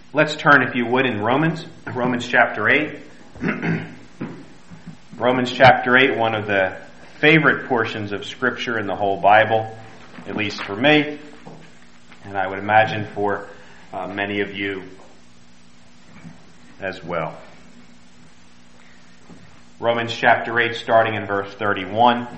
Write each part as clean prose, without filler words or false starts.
Let's turn, if you would, in Romans chapter 8. Romans chapter 8, one of the favorite portions of Scripture in the whole Bible, at least for me, and I would imagine for many of you as well. Romans chapter 8, starting in verse 31.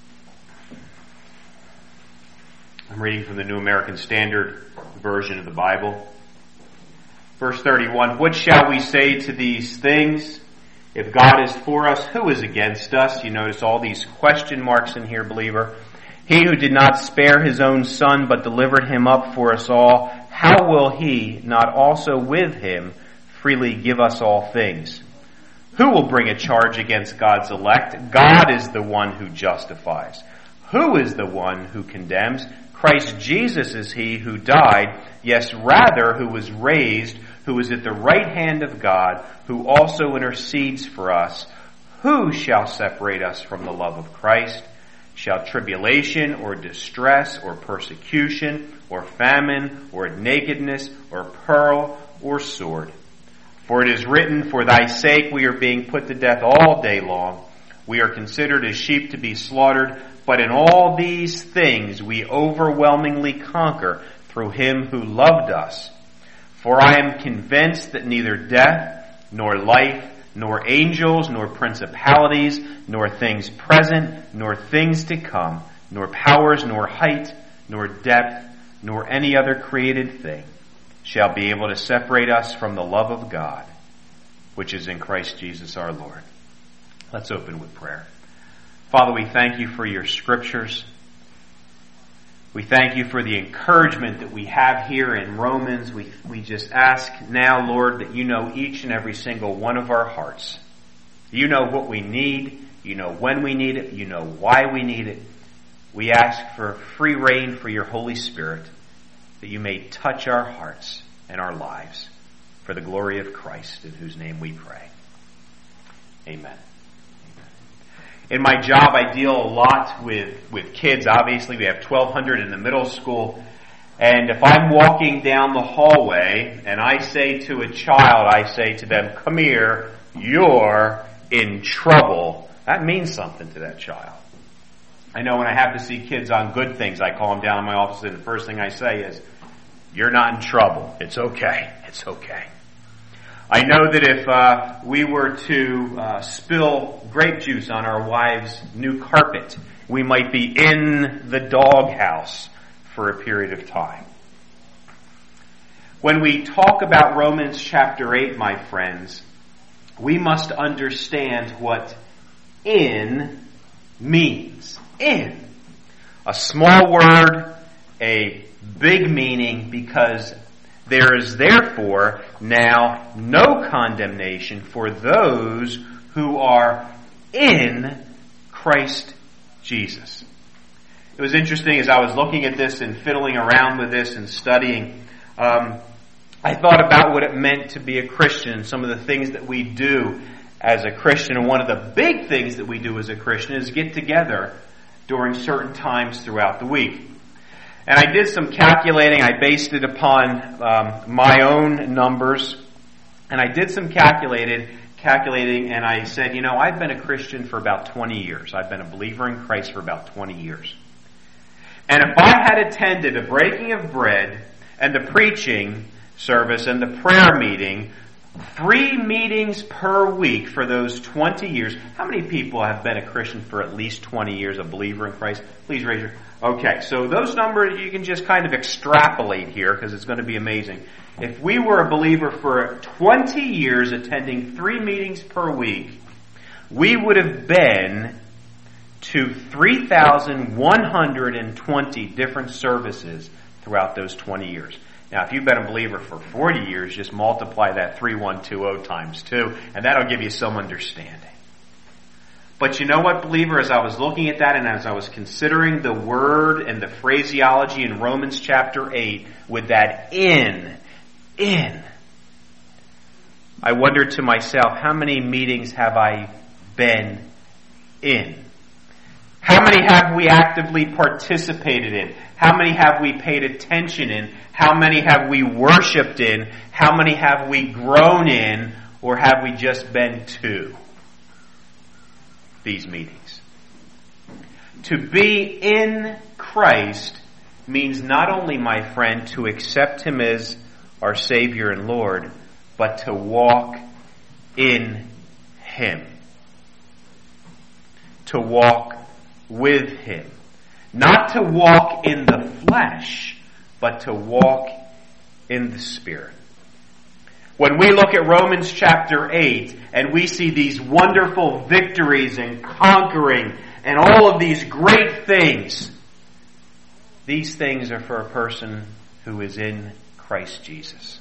I'm reading from the New American Standard Version of the Bible. Verse 31, what shall we say to these things? If God is for us, who is against us? You notice all these question marks in here, believer. He who did not spare his own son, but delivered him up for us all, how will he not also with him freely give us all things? Who will bring a charge against God's elect? God is the one who justifies. Who is the one who condemns? Christ Jesus is he who died, yes, rather who was raised, who is at the right hand of God, who also intercedes for us. Who shall separate us from the love of Christ? Shall tribulation or distress or persecution or famine or nakedness or peril or sword? For it is written, for thy sake we are being put to death all day long. We are considered as sheep to be slaughtered, but in all these things we overwhelmingly conquer through him who loved us. For I am convinced that neither death, nor life, nor angels, nor principalities, nor things present, nor things to come, nor powers, nor height, nor depth, nor any other created thing shall be able to separate us from the love of God, which is in Christ Jesus our Lord. Let's open with prayer. Father, we thank you for your scriptures. We thank you for the encouragement that we have here in Romans. We just ask now, Lord, that you know each and every single one of our hearts. You know what we need. You know when we need it. You know why we need it. We ask for free reign for your Holy Spirit, that you may touch our hearts and our lives for the glory of Christ, in whose name we pray. Amen. In my job, I deal a lot with kids. Obviously, we have 1,200 in the middle school. And if I'm walking down the hallway and I say to a child, I say to them, come here, you're in trouble. That means something to that child. I know when I have to see kids on good things, I call them down in my office and the first thing I say is, you're not in trouble. It's okay. It's okay. I know that if we were to spill grape juice on our wife's new carpet, we might be in the doghouse for a period of time. When we talk about Romans chapter 8, my friends, we must understand what in means. In. A small word, a big meaning, because there is therefore now no condemnation for those who are in Christ Jesus. It was interesting as I was looking at this and fiddling around with this and studying. I thought about what it meant to be a Christian, some of the things that we do as a Christian. And one of the big things that we do as a Christian is get together during certain times throughout the week. And I did some calculating. I based it upon my own numbers. And I did some calculating, and I said, I've been a Christian for about 20 years. I've been a believer in Christ for about 20 years. And if I had attended a breaking of bread and the preaching service and the prayer meeting, 3 meetings per week for those 20 years, how many people have been a Christian for at least 20 years, a believer in Christ? Please raise your... Okay, so those numbers you can just kind of extrapolate here because it's going to be amazing. If we were a believer for 20 years attending 3 meetings per week, we would have been to 3,120 different services throughout those 20 years. Now, if you've been a believer for 40 years, just multiply that 3,120 times 2, and that'll give you some understanding. But you know what, believer, as I was looking at that and as I was considering the word and the phraseology in Romans chapter 8 with that in, I wondered to myself, how many meetings have I been in? How many have we actively participated in? How many have we paid attention in? How many have we worshiped in? How many have we grown in? Or have we just been to these meetings? To be in Christ means not only, my friend, to accept Him as our Savior and Lord, but to walk in Him. To walk with Him. Not to walk in the flesh, but to walk in the Spirit. When we look at Romans chapter 8 and we see these wonderful victories and conquering and all of these great things, these things are for a person who is in Christ Jesus.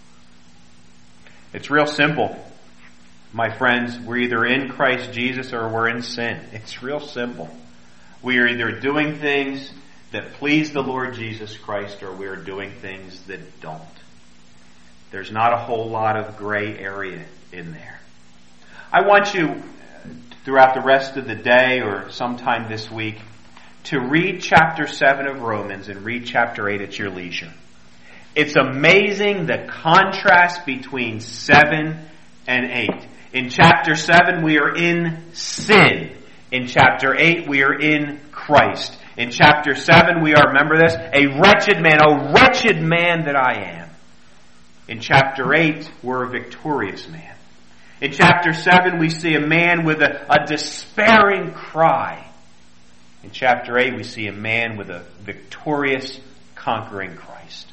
It's real simple. My friends, we're either in Christ Jesus or we're in sin. It's real simple. We are either doing things that please the Lord Jesus Christ or we are doing things that don't. There's not a whole lot of gray area in there. I want you, throughout the rest of the day or sometime this week, to read chapter 7 of Romans and read chapter 8 at your leisure. It's amazing the contrast between 7 and 8. In chapter 7 we are in sin. In chapter 8 we are in Christ. In chapter 7 we are, remember this, a wretched man that I am. In chapter 8 we're a victorious man. In chapter 7 we see a man with a despairing cry. In chapter 8 we see a man with a victorious, conquering Christ.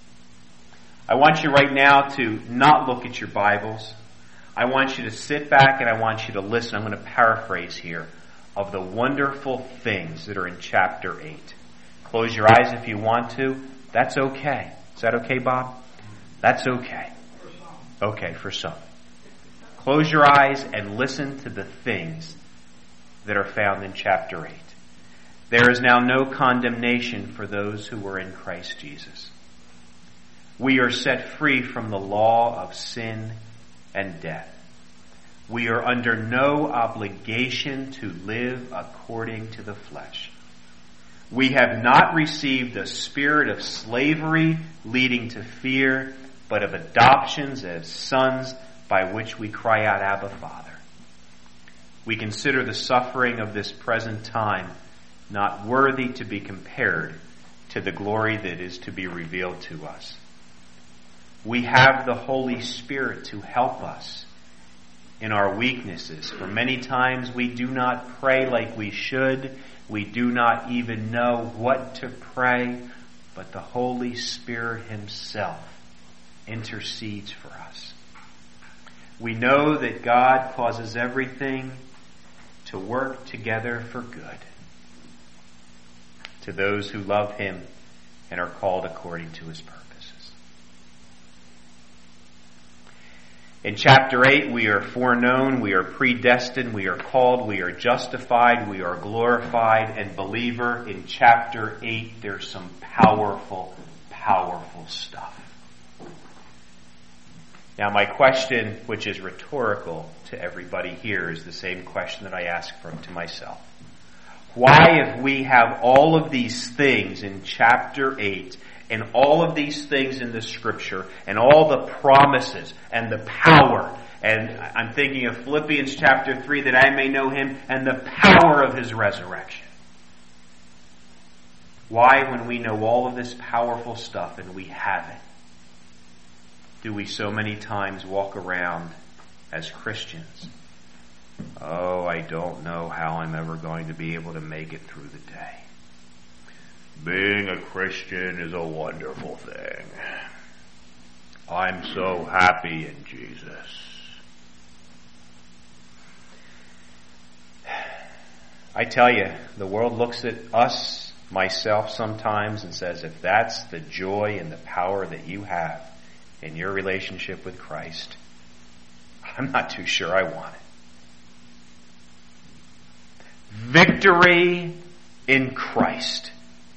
I want you right now to not look at your Bibles. I want you to sit back and I want you to listen. I'm going to paraphrase here of the wonderful things that are in chapter 8. Close your eyes if you want to. That's okay. Is that okay, Bob? That's okay. Okay, for some. Close your eyes and listen to the things that are found in chapter 8. There is now no condemnation for those who are in Christ Jesus. We are set free from the law of sin and death. We are under no obligation to live according to the flesh. We have not received a spirit of slavery leading to fear, but of adoptions as sons by which we cry out, Abba, Father. We consider the suffering of this present time not worthy to be compared to the glory that is to be revealed to us. We have the Holy Spirit to help us in our weaknesses. For many times we do not pray like we should. We do not even know what to pray, but the Holy Spirit Himself intercedes for us. We know that God causes everything to work together for good to those who love Him and are called according to His purposes. In chapter 8, we are foreknown, we are predestined, we are called, we are justified, we are glorified, and believer, in chapter 8, there's some powerful, powerful stuff. Now, my question, which is rhetorical to everybody here, is the same question that I ask to myself. Why, if we have all of these things in chapter 8, and all of these things in the Scripture, and all the promises, and the power, and I'm thinking of Philippians chapter 3, that I may know Him, and the power of His resurrection. Why, when we know all of this powerful stuff, and we have it, do we so many times walk around as Christians? Oh, I don't know how I'm ever going to be able to make it through the day. Being a Christian is a wonderful thing. I'm so happy in Jesus. I tell you, the world looks at us, myself sometimes, and says, if that's the joy and the power that you have in your relationship with Christ, I'm not too sure I want it. Victory in Christ.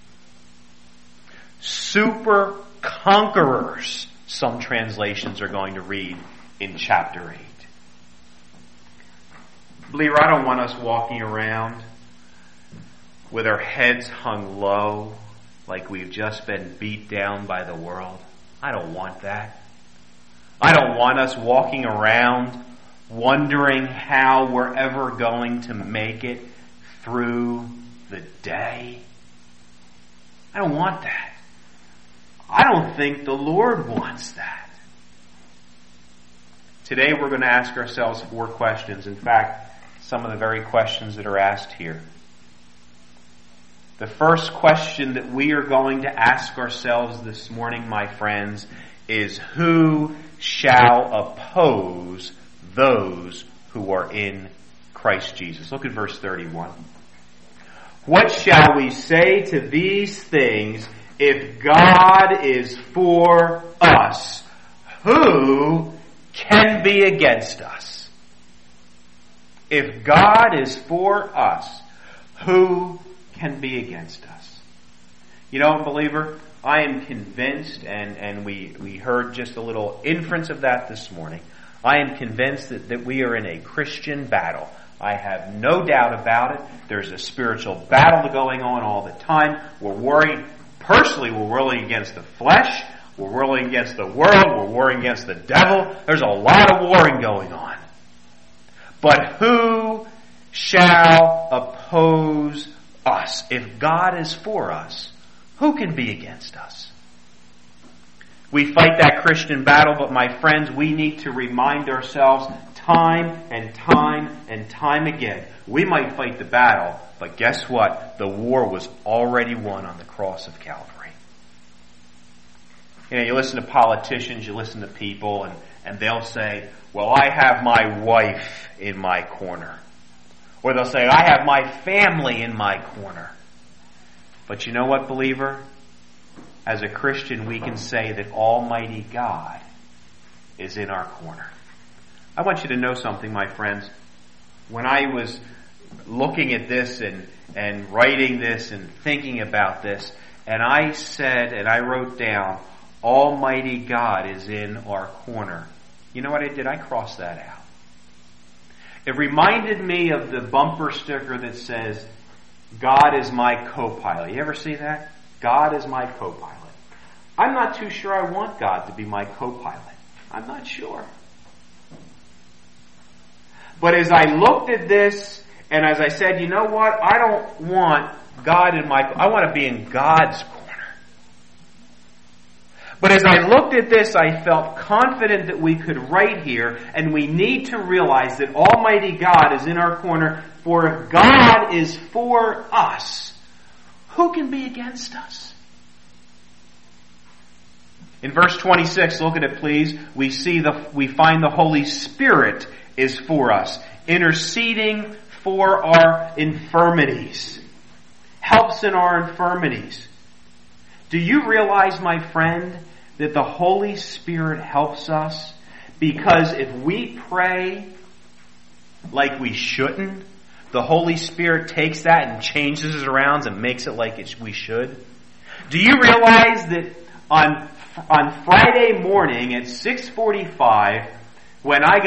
Super conquerors, some translations are going to read in chapter 8. Believer, I don't want us walking around with our heads hung low, like we've just been beat down by the world. I don't want that. I don't want us walking around wondering how we're ever going to make it through the day. I don't want that. I don't think the Lord wants that. Today we're going to ask ourselves 4 questions. In fact, some of the very questions that are asked here. The first question that we are going to ask ourselves this morning, my friends, is who shall oppose those who are in Christ Jesus? Look at verse 31. What shall we say to these things? If God is for us, who can be against us? If God is for us, who can be against us? You know, believer, I am convinced, and we heard just a little inference of that this morning. I am convinced that we are in a Christian battle. I have no doubt about it. There's a spiritual battle going on all the time. We're warring against the flesh. We're warring against the world. We're warring against the devil. There's a lot of warring going on. But who shall oppose us? If God is for us, who can be against us? We fight that Christian battle, but my friends, we need to remind ourselves time and time and time again. We might fight the battle, but guess what? The war was already won on the cross of Calvary. You know, you listen to politicians, you listen to people, and they'll say, well, I have my wife in my corner. Or they'll say, I have my family in my corner. But you know what, believer? As a Christian, we can say that Almighty God is in our corner. I want you to know something, my friends. When I was looking at this and writing this and thinking about this, and I said, and I wrote down, Almighty God is in our corner. You know what I did? I crossed that out. It reminded me of the bumper sticker that says, God is my co-pilot. You ever see that? God is my co-pilot. I'm not too sure I want God to be my co-pilot. I'm not sure. But as I looked at this, and as I said, you know what? I don't want God in I want to be in God's corner. But as I looked at this, I felt confident that we could write here, and we need to realize that Almighty God is in our corner, for if God is for us, who can be against us? In verse 26, look at it please, we find the Holy Spirit is for us, interceding for our infirmities, helps in our infirmities. Do you realize, my friend, that the Holy Spirit helps us? Because if we pray like we shouldn't, the Holy Spirit takes that and changes it around and makes it like we should. Do you realize that on Friday morning at 6:45, when I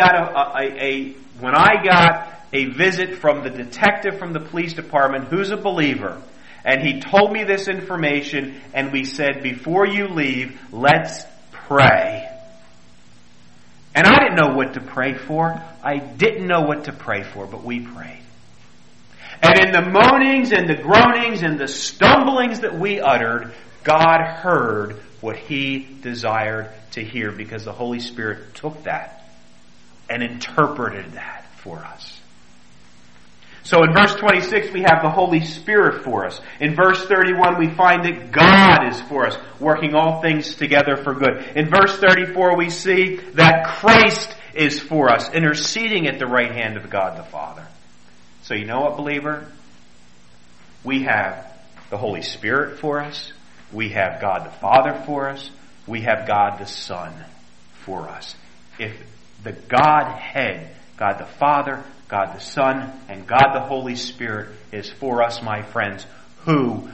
got a visit from the detective from the police department who's a believer, and he told me this information, and we said, before you leave, let's pray. And I didn't know what to pray for. I didn't know what to pray for, but we prayed. And in the moanings and the groanings and the stumblings that we uttered, God heard what He desired to hear, because the Holy Spirit took that and interpreted that for us. So in verse 26, we have the Holy Spirit for us. In verse 31, we find that God is for us, working all things together for good. In verse 34, we see that Christ is for us, interceding at the right hand of God the Father. So you know what, believer? We have the Holy Spirit for us. We have God the Father for us. We have God the Son for us. If the Godhead, God the Father, God the Son, and God the Holy Spirit is for us, my friends, who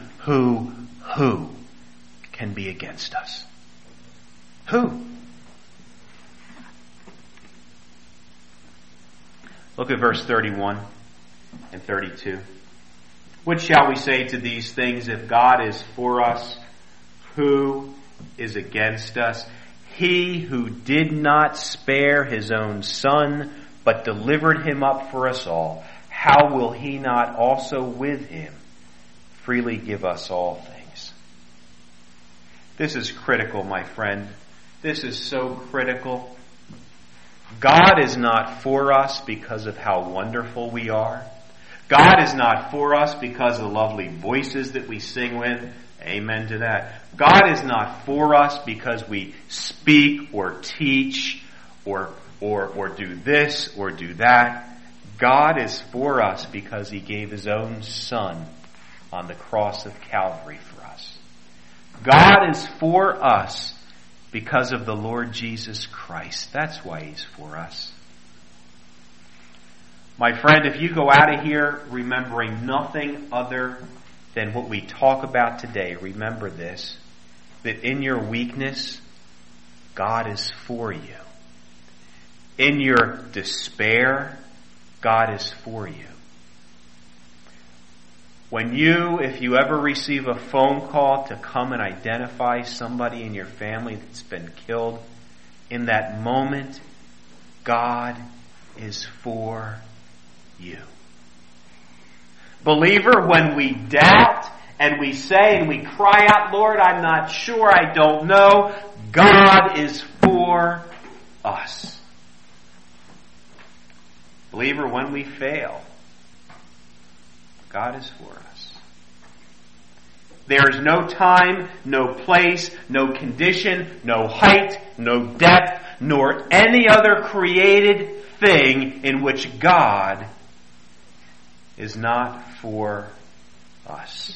can be against us? Who? Look at verse 31 and 32. What shall we say to these things? If God is for us, who is against us? He who did not spare his own Son, but delivered him up for us all, how will he not also with him freely give us all things? This is critical, my friend. This is so critical. God is not for us because of how wonderful we are. God is not for us because of the lovely voices that we sing with. Amen to that. God is not for us because we speak or teach or do this or do that. God is for us because he gave his own Son on the cross of Calvary for us. God is for us because of the Lord Jesus Christ. That's why he's for us. My friend, if you go out of here remembering nothing other than what we talk about today, remember this, that in your weakness, God is for you. In your despair, God is for you. If you ever receive a phone call to come and identify somebody in your family that's been killed, in that moment, God is for you. Believer, when we doubt and we say and we cry out, Lord, I'm not sure, I don't know, God is for us. Believer, when we fail, God is for us. There is no time, no place, no condition, no height, no depth, nor any other created thing in which God is not for us.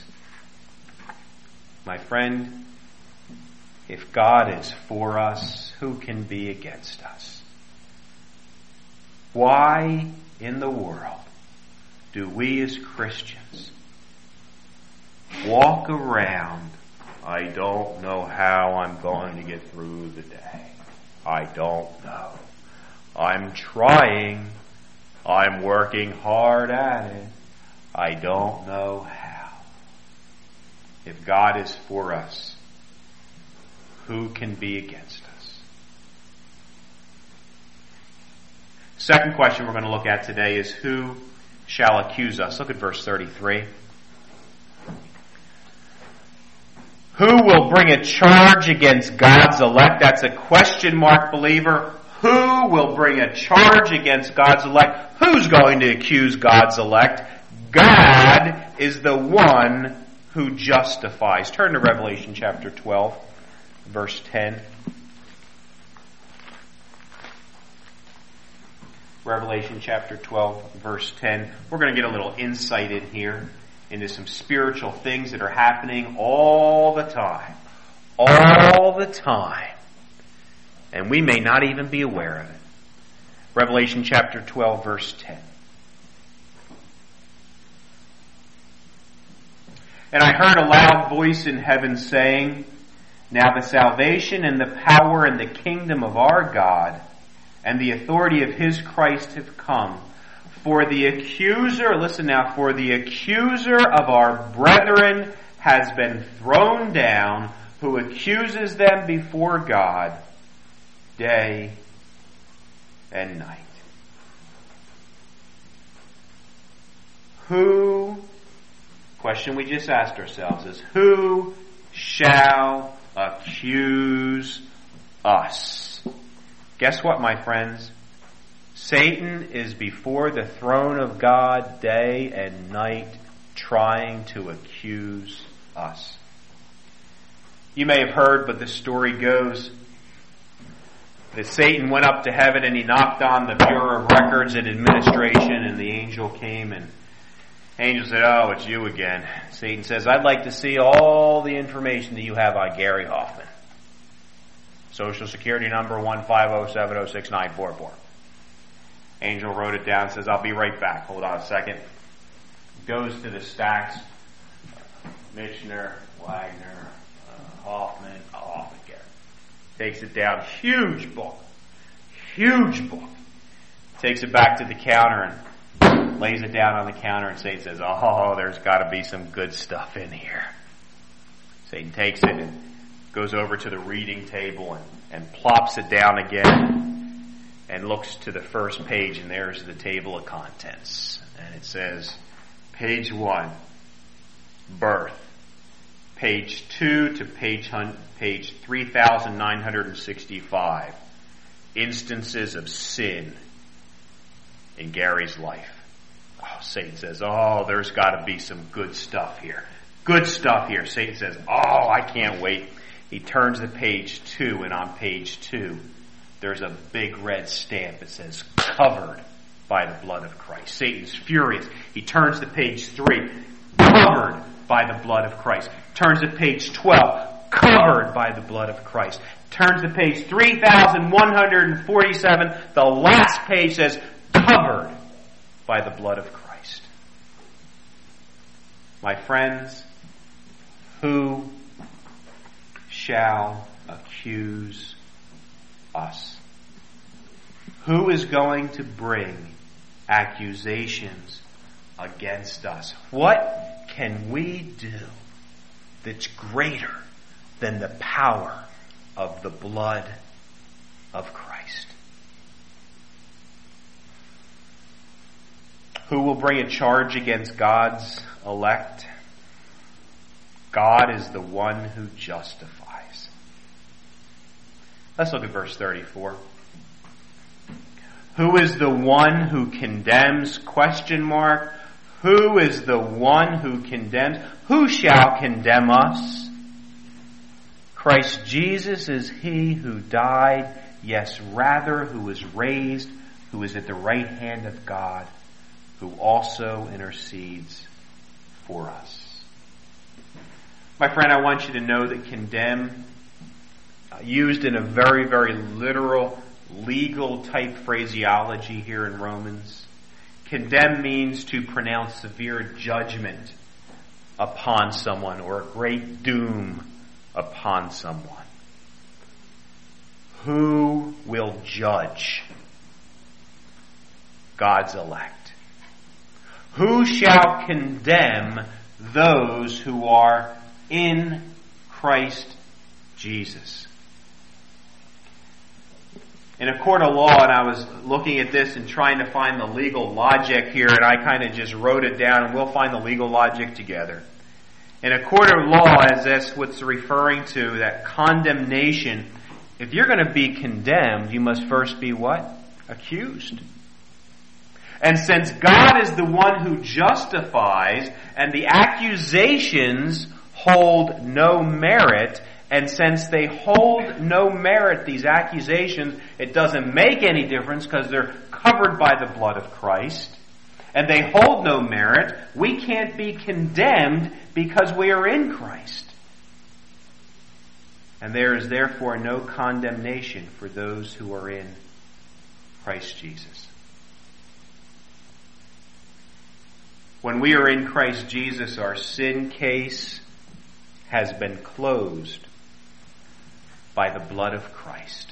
My friend, if God is for us, who can be against us? Why in the world do we as Christians walk around, I don't know how I'm going to get through the day. I don't know. I'm trying. I'm working hard at it. I don't know how. If God is for us, who can be against us? Second question we're going to look at today is, who shall accuse us? Look at verse 33. Who will bring a charge against God's elect? That's a question mark, believer. Who will bring a charge against God's elect? Who's going to accuse God's elect? God is the one who justifies. Turn to Revelation chapter 12, verse 10. Revelation chapter 12, verse 10. We're going to get a little insight in here into some spiritual things that are happening all the time. All the time. And we may not even be aware of it. Revelation chapter 12, verse 10. And I heard a loud voice in heaven saying, now the salvation and the power and the kingdom of our God and the authority of his Christ have come. For the accuser, listen now, for the accuser of our brethren has been thrown down, who accuses them before God day and night. Who, question we just asked ourselves is, who shall accuse us? Guess what, my friends? Satan is before the throne of God day and night trying to accuse us. You may have heard, but the story goes that Satan went up to heaven and he knocked on the Bureau of Records and Administration, and the angel came, and the angel said, oh, it's you again. Satan says, I'd like to see all the information that you have on Gary Hoffman. Social Security number 150706944. Angel wrote it down, says, I'll be right back. Hold on a second. Goes to the stacks. Michener, Wagner, Hoffman, Gary. Takes it down. Huge book. Huge book. Takes it back to the counter, and lays it down on the counter, and Satan says, oh, there's got to be some good stuff in here. Satan takes it and goes over to the reading table and plops it down again and looks to the first page, and there's the table of contents. And it says, page 1, birth. Page 2 to page 3,965, instances of sin in Gary's life. Oh, Satan says, oh, there's got to be some good stuff here. Good stuff here. Satan says, oh, I can't wait. He turns to page 2, and on page 2, there's a big red stamp that says, covered by the blood of Christ. Satan's furious. He turns to page 3, covered by the blood of Christ. Turns to page 12, covered by the blood of Christ. Turns to page 3,147, the last page says, covered by the blood of Christ. My friends, who shall accuse us? Who is going to bring accusations against us? What can we do that's greater than the power of the blood of Christ? Who will bring a charge against God's elect? God is the one who justifies. Let's look at verse 34. Who is the one who condemns? Question mark. Who is the one who condemns? Who shall condemn us? Christ Jesus is he who died, yes, rather, who was raised, who is at the right hand of God, who also intercedes for us. My friend, I want you to know that condemn, used in a very, very literal, legal type phraseology here in Romans, condemn means to pronounce severe judgment upon someone or a great doom upon someone. Who will judge God's elect? Who shall condemn those who are in Christ Jesus? In a court of law, and I was looking at this and trying to find the legal logic here, and I kind of just wrote it down, and we'll find the legal logic together. In a court of law, as that's what's referring to, that condemnation, if you're going to be condemned, you must first be what? Accused. And since God is the one who justifies, and the accusations hold no merit, and since they hold no merit, these accusations, it doesn't make any difference because they're covered by the blood of Christ, and they hold no merit, we can't be condemned because we are in Christ. And there is therefore no condemnation for those who are in Christ Jesus. When we are in Christ Jesus, our sin case has been closed by the blood of Christ.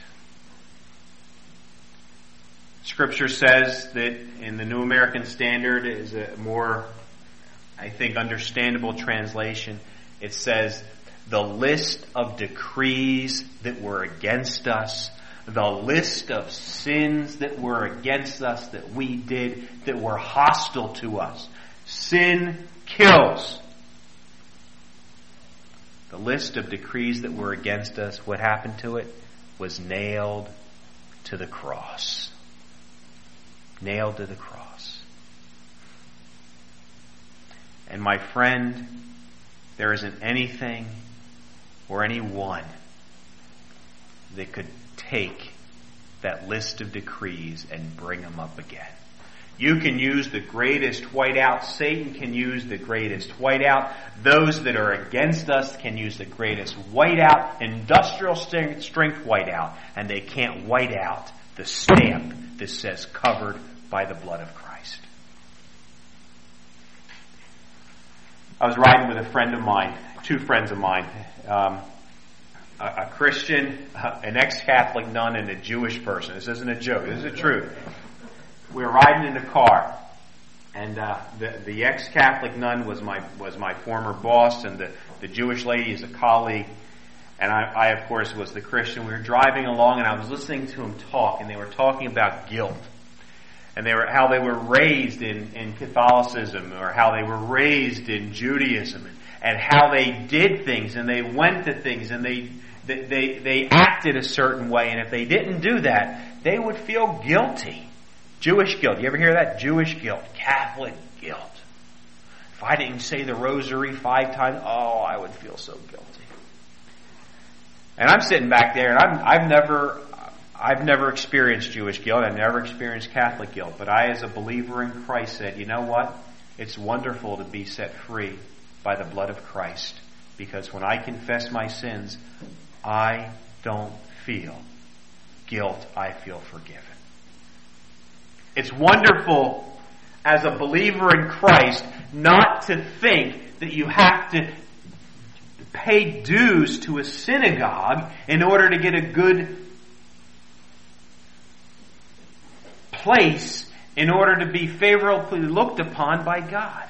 Scripture says that in the New American Standard is a more, I think, understandable translation. It says, the list of decrees that were against us, the list of sins that were against us, that we did, that were hostile to us. Sin kills. The list of decrees that were against us, what happened to it? Was nailed to the cross. Nailed to the cross. And my friend, there isn't anything or anyone that could take that list of decrees and bring them up again. You can use the greatest whiteout. Satan can use the greatest whiteout. Those that are against us can use the greatest whiteout, industrial strength whiteout, and they can't white out the stamp that says covered by the blood of Christ. I was riding with a friend of mine, two friends of mine, a Christian, an ex-Catholic nun, and a Jewish person. This isn't a joke. This is the truth. We were riding in the car, And the ex-Catholic nun was my former boss, and the Jewish lady is a colleague. And I, of course, was the Christian. We were driving along, and I was listening to them talk, and they were talking about guilt. And how they were raised in Catholicism, or how they were raised in Judaism, and how they did things, and they went to things, and they acted a certain way, and if they didn't do that, they would feel guilty. Jewish guilt. You ever hear that? Jewish guilt. Catholic guilt. If I didn't say the rosary 5 times, I would feel so guilty. And I'm sitting back there, and I've never experienced Jewish guilt. I've never experienced Catholic guilt. But I, as a believer in Christ, said, you know what? It's wonderful to be set free by the blood of Christ. Because when I confess my sins, I don't feel guilt. I feel forgiven. It's wonderful as a believer in Christ not to think that you have to pay dues to a synagogue in order to get a good place, in order to be favorably looked upon by God.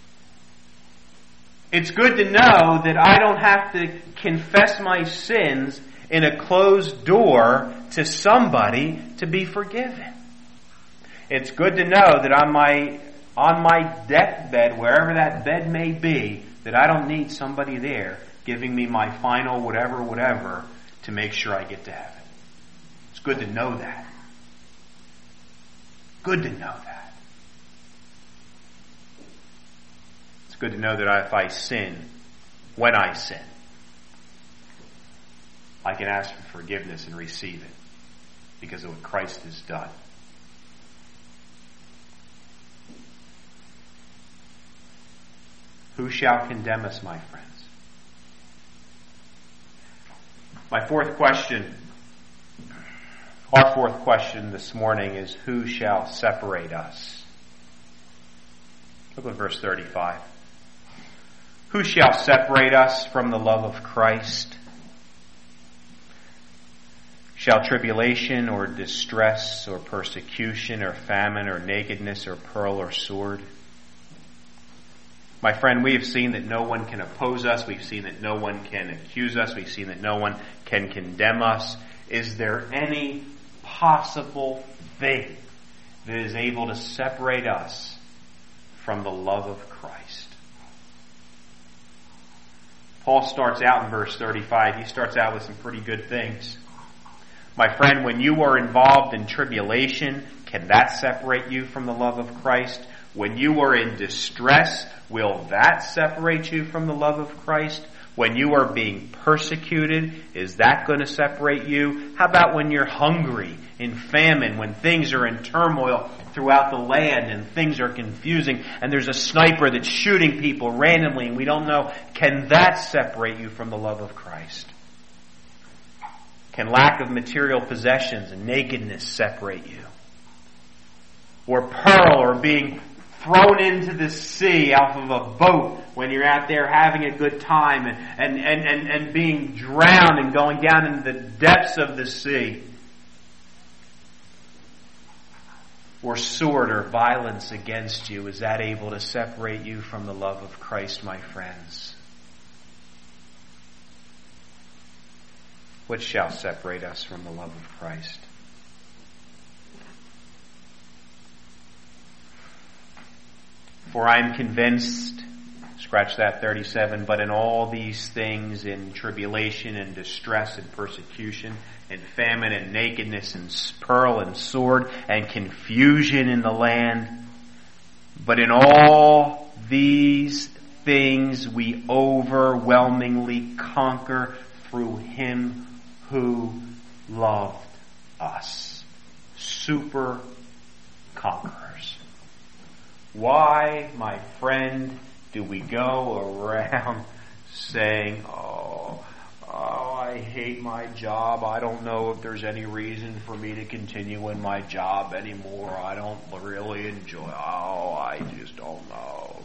It's good to know that I don't have to confess my sins in a closed door to somebody to be forgiven. It's good to know that on my deathbed, wherever that bed may be, that I don't need somebody there giving me my final whatever to make sure I get to heaven. It's good to know that. Good to know that. It's good to know that if I sin, when I sin, I can ask for forgiveness and receive it because of what Christ has done. Who shall condemn us, my friends? Our fourth question this morning is, who shall separate us? Look at verse 35. Who shall separate us from the love of Christ? Shall tribulation or distress or persecution or famine or nakedness or peril or sword? My friend, we have seen that no one can oppose us. We've seen that no one can accuse us. We've seen that no one can condemn us. Is there any possible thing that is able to separate us from the love of Christ? Paul starts out in verse 35. He starts out with some pretty good things. My friend, when you are involved in tribulation, can that separate you from the love of Christ? When you are in distress, will that separate you from the love of Christ? When you are being persecuted, is that going to separate you? How about when you're hungry, in famine, when things are in turmoil throughout the land and things are confusing and there's a sniper that's shooting people randomly and we don't know? Can that separate you from the love of Christ? Can lack of material possessions and nakedness separate you? Or peril, or being thrown into the sea off of a boat when you're out there having a good time and being drowned and going down into the depths of the sea. Or sword or violence against you, is that able to separate you from the love of Christ, my friends? What shall separate us from the love of Christ? For I am convinced, scratch that 37, but in all these things, in tribulation and distress and persecution and famine and nakedness and peril and sword and confusion in the land, but in all these things we overwhelmingly conquer through Him who loved us. Super conquerors. Why, my friend, do we go around saying, I hate my job. I don't know if there's any reason for me to continue in my job anymore. I don't really enjoy it. I just don't know.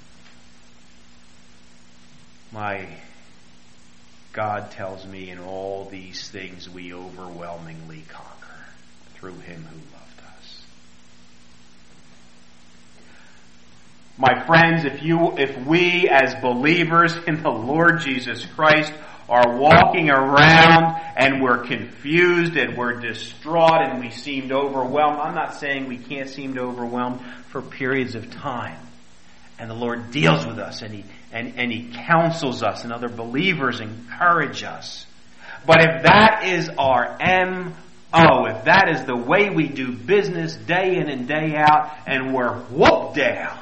My God tells me in all these things we overwhelmingly conquer through Him who loved us. My friends, if we as believers in the Lord Jesus Christ are walking around and we're confused and we're distraught and we seemed overwhelmed, I'm not saying we can't seem overwhelmed for periods of time. And the Lord deals with us and He counsels us, and other believers encourage us. But if that is our M.O., if that is the way we do business day in and day out, and we're whooped down,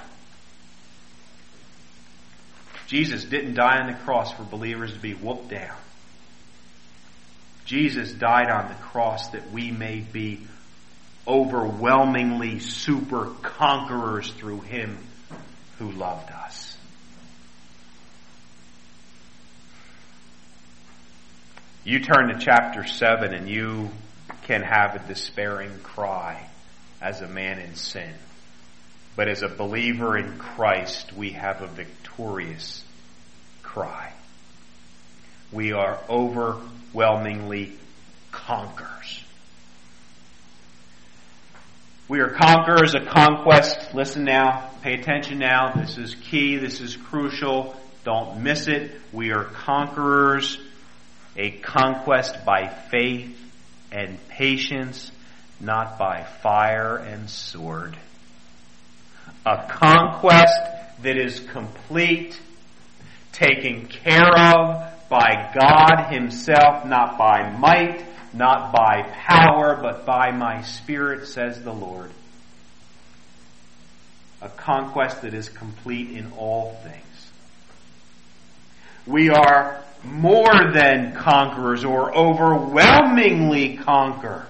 Jesus didn't die on the cross for believers to be whooped down. Jesus died on the cross that we may be overwhelmingly super conquerors through Him who loved us. You turn to chapter 7 and you can have a despairing cry as a man in sin. But as a believer in Christ, we have a victorious cry. We are overwhelmingly conquerors. We are conquerors, a conquest. Listen now, pay attention now. This is key, this is crucial. Don't miss it. We are conquerors, a conquest by faith and patience, not by fire and sword. A conquest that is complete, taken care of by God Himself, not by might, not by power, but by my Spirit, says the Lord. A conquest that is complete in all things. We are more than conquerors, or overwhelmingly conquer.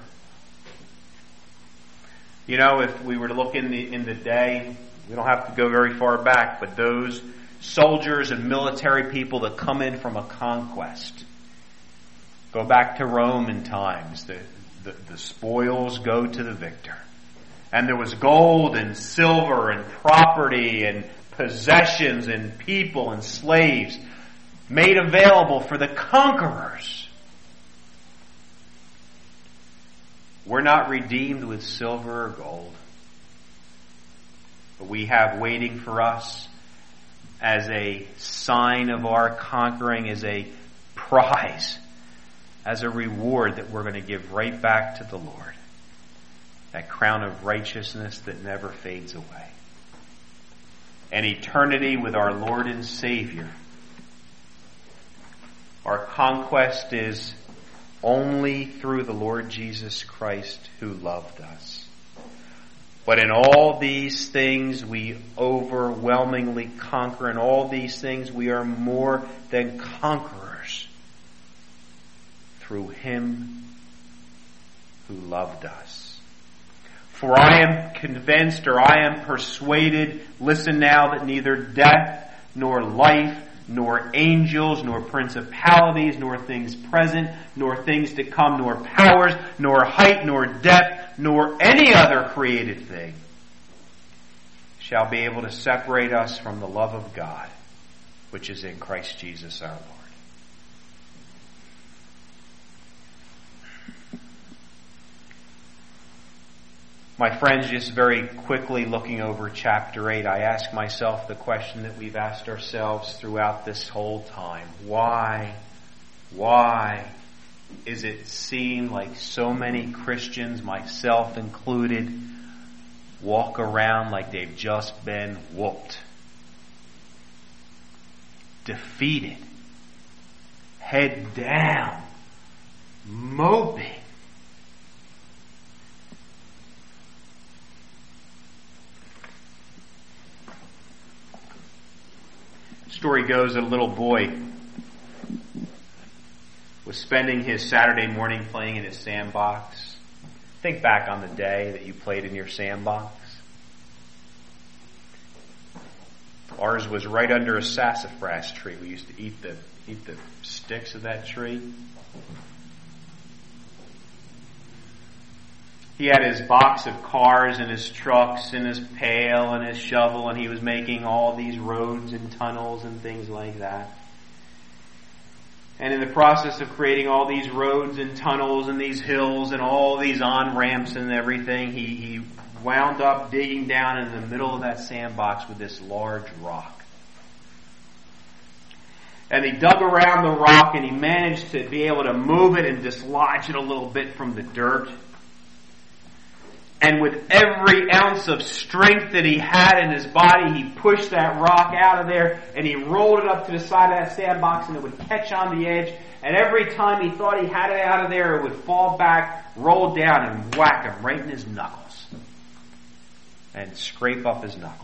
You know, if we were to look in the day, we don't have to go very far back, but those soldiers and military people that come in from a conquest, go back to Roman times, the spoils go to the victor. And there was gold and silver and property and possessions and people and slaves made available for the conquerors. We're not redeemed with silver or gold, but we have waiting for us as a sign of our conquering, as a prize, as a reward that we're going to give right back to the Lord. That crown of righteousness that never fades away. An eternity with our Lord and Savior. Our conquest is only through the Lord Jesus Christ who loved us. But in all these things we overwhelmingly conquer. In all these things we are more than conquerors through Him who loved us. For I am convinced, or I am persuaded, listen now, that neither death, nor life, nor angels, nor principalities, nor things present, nor things to come, nor powers, nor height, nor depth, nor any other created thing shall be able to separate us from the love of God, which is in Christ Jesus our Lord. My friends, just very quickly looking over chapter 8, I ask myself the question that we've asked ourselves throughout this whole time. Why is it seem like so many Christians, myself included, walk around like they've just been whooped? Defeated. Head down. Moping. Story goes that a little boy was spending his Saturday morning playing in his sandbox. Think back on the day that you played in your sandbox. Ours was right under a sassafras tree. We used to eat the sticks of that tree. He had his box of cars and his trucks and his pail and his shovel, and he was making all these roads and tunnels and things like that. And in the process of creating all these roads and tunnels and these hills and all these on-ramps and everything, he wound up digging down in the middle of that sandbox with this large rock. And he dug around the rock and he managed to be able to move it and dislodge it a little bit from the dirt. And with every ounce of strength that he had in his body, he pushed that rock out of there and he rolled it up to the side of that sandbox and it would catch on the edge. And every time he thought he had it out of there, it would fall back, roll down and whack him right in his knuckles. And scrape up his knuckles.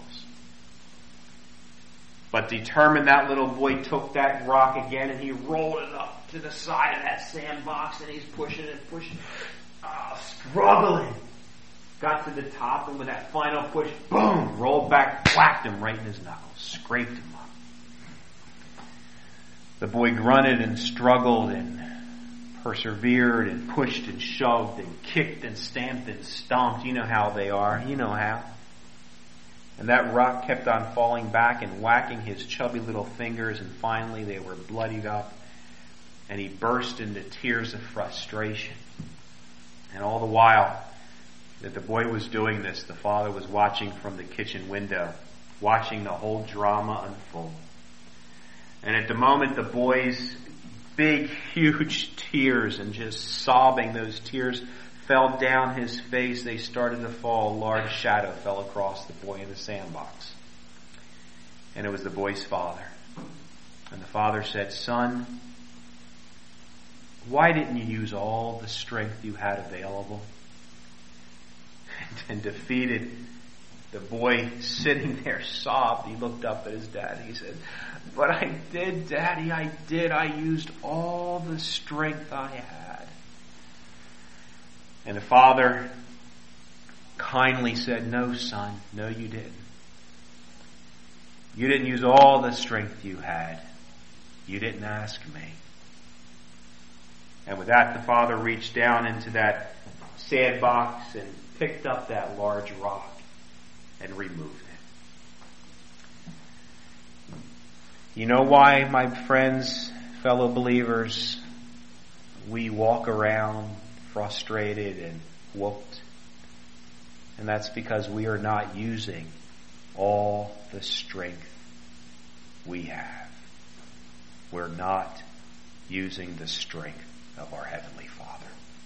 But determined, that little boy took that rock again and he rolled it up to the side of that sandbox and he's pushing it, struggling. Got to the top and with that final push, boom, rolled back, whacked him right in his knuckles, scraped him up. The boy grunted and struggled and persevered and pushed and shoved and kicked and stamped and stomped. You know how they are. You know how. And that rock kept on falling back and whacking his chubby little fingers, and finally they were bloodied up and he burst into tears of frustration. And all the while that the boy was doing this, the father was watching from the kitchen window, watching the whole drama unfold. And at the moment the boy's big, huge tears and just sobbing, those tears fell down his face, they started to fall. A large shadow fell across the boy in the sandbox. And it was the boy's father. And the father said, "Son, why didn't you use all the strength you had available?" And defeated, the boy sitting there sobbed. He looked up at his dad. He said, "But I did, Daddy, I did. I used all the strength I had." And the father kindly said, "No, son, no, you didn't. You didn't use all the strength you had. You didn't ask me." And with that, the father reached down into that sandbox and picked up that large rock and removed it. You know why, my friends, fellow believers, we walk around frustrated and whooped? And that's because we are not using all the strength we have. We're not using the strength of our Heavenly Father.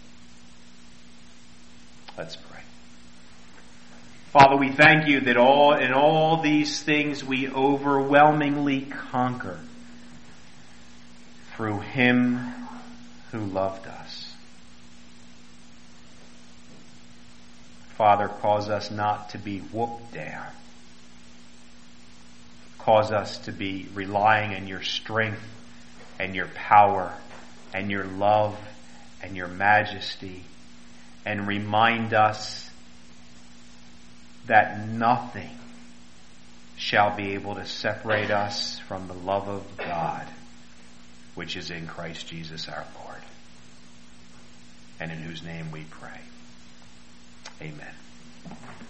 Let's pray. Father, we thank you that in all these things we overwhelmingly conquer through Him who loved us. Father, cause us not to be whooped down. Cause us to be relying on your strength and your power and your love and your majesty, and remind us that nothing shall be able to separate us from the love of God, which is in Christ Jesus our Lord, and in whose name we pray. Amen.